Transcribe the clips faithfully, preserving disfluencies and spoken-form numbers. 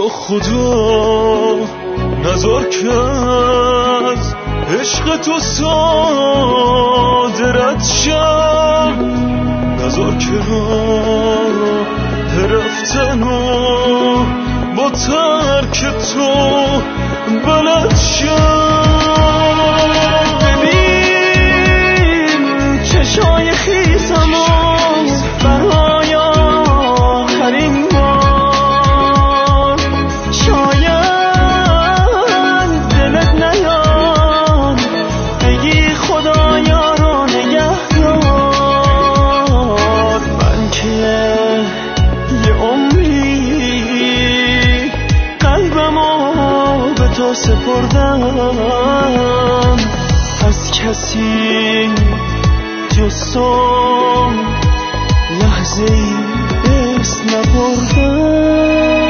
خدا نذار که از عشق تو صادرت شم، نذار که راه رفتنو با ترک تو بلد شم. ببین چشای خیسمو برای آخرین بار، شاید دلت نیاد بگی خدایا رو نگهدار. من که یه عمری قلبمو به تو سپردم، از کسی جز تو لحظه ای دست نبردم.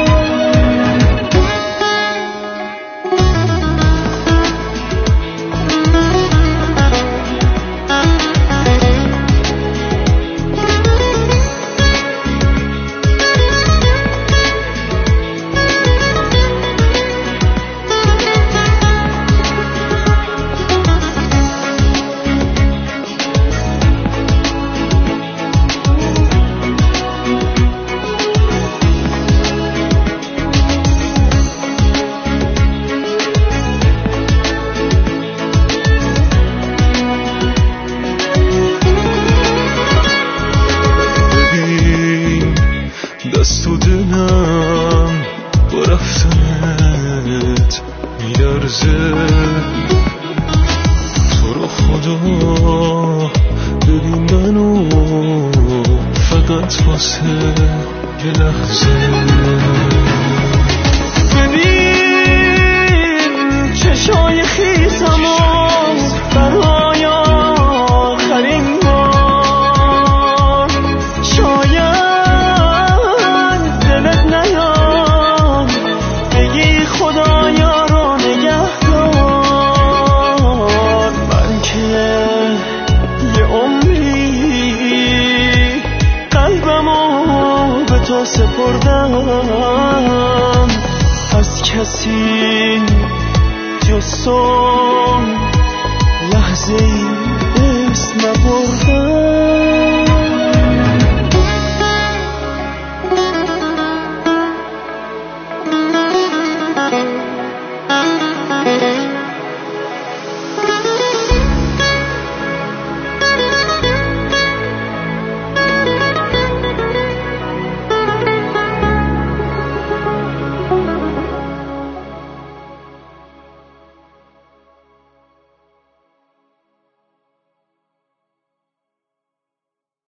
دست و دلم با رفتنت میلرزه، تو رو خدا ببین منو فقط واسه یه لحظه. ببین چشای خیسمو برای آخرین بار، شاید خدایا رو نگهدار. من که یه عمری قلبمو به تو سپردم، از کسی جز تو لحظه ای دست نبردم.